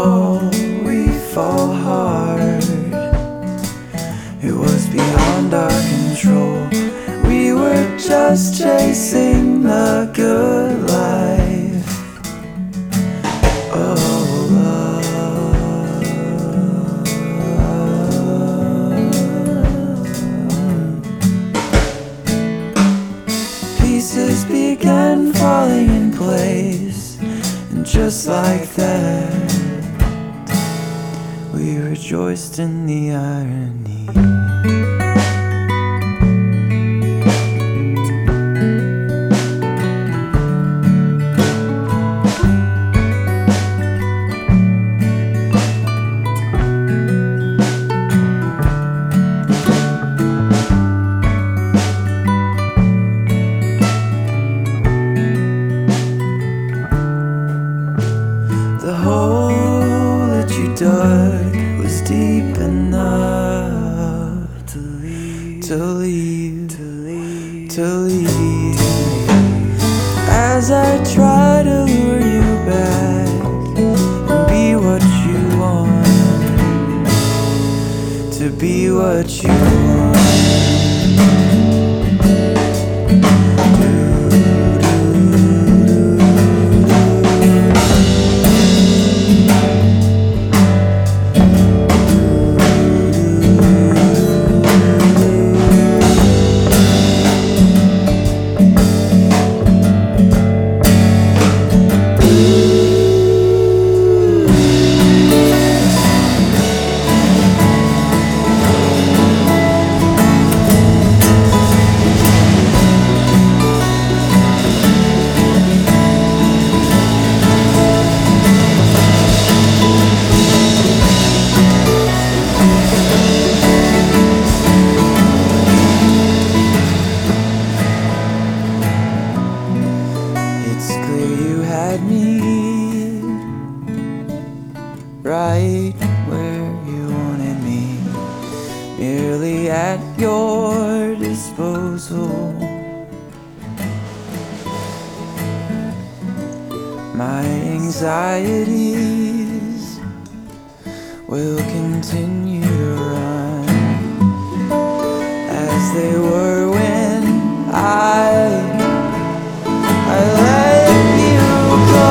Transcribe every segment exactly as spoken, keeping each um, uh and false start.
fall, we fall hard. It was beyond our control. We were just chasing the good life. Oh, love. Pieces began falling in place, and just like that, we rejoiced in the irony. The hole that you dug was deep enough to leave, to leave, to leave, to leave. As I try to lure you back and be what you want, to be what you want. Me right where you wanted me, merely at your disposal. My anxieties will continue to run as they were when I I let you go.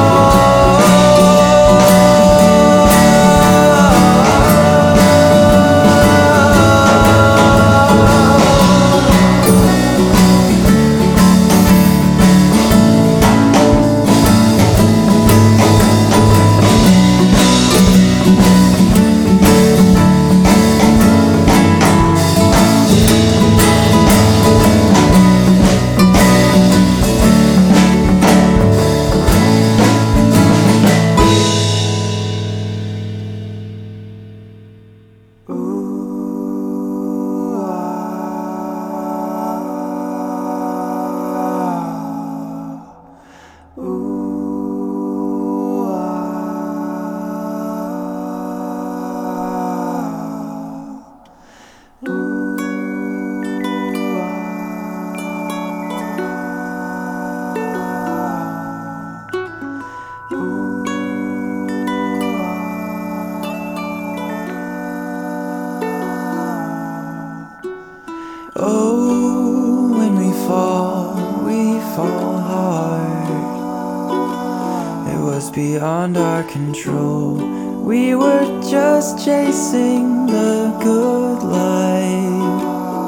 Oh, when we fall, we fall hard. It was beyond our control. We were just chasing the good life.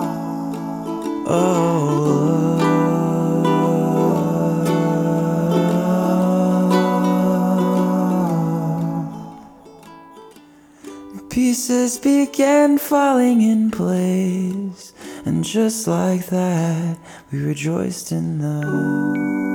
Oh, love. Pieces began falling in place, and just like that, we rejoiced in the